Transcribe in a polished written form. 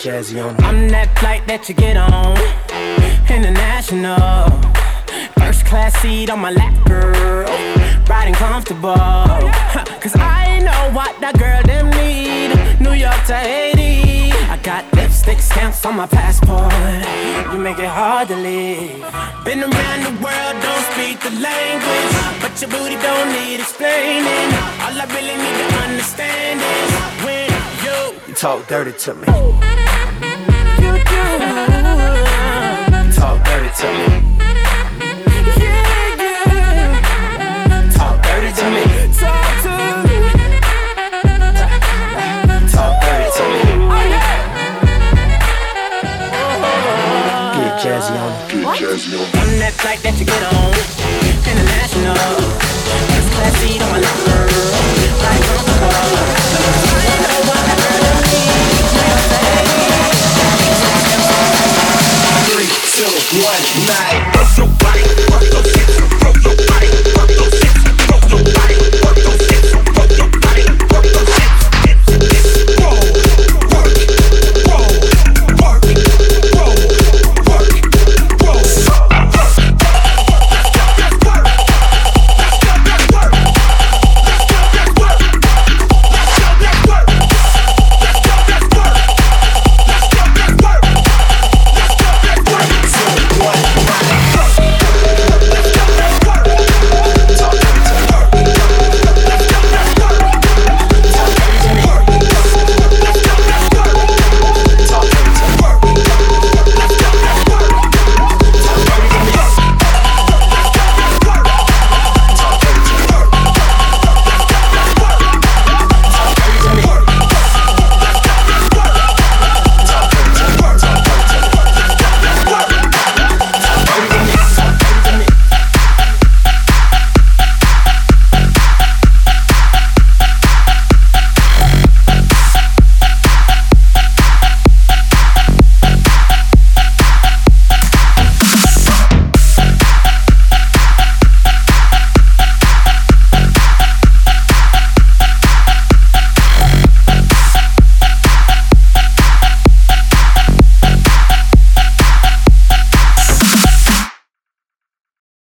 Jazzy on. I'm that flight that you get on, international. First class seat on my lap, girl, riding comfortable. Cause I know what that girl them need. New York to Haiti, I got lipstick stamps on my passport. You make it hard to leave. Been around the world, don't speak the language, but your booty don't need explaining. All I really need to understand is when you talk dirty to me. You do. Talk dirty to me. Yeah, yeah. Talk dirty to me. Talk to me. Talk dirty to me. Oh, yeah. Get jazzy on. Get jazzy on. On that flight that you get on, international. First class seat on my lap, girl. Right on the ball. I know what that girl needs. 3, 2, 1, night.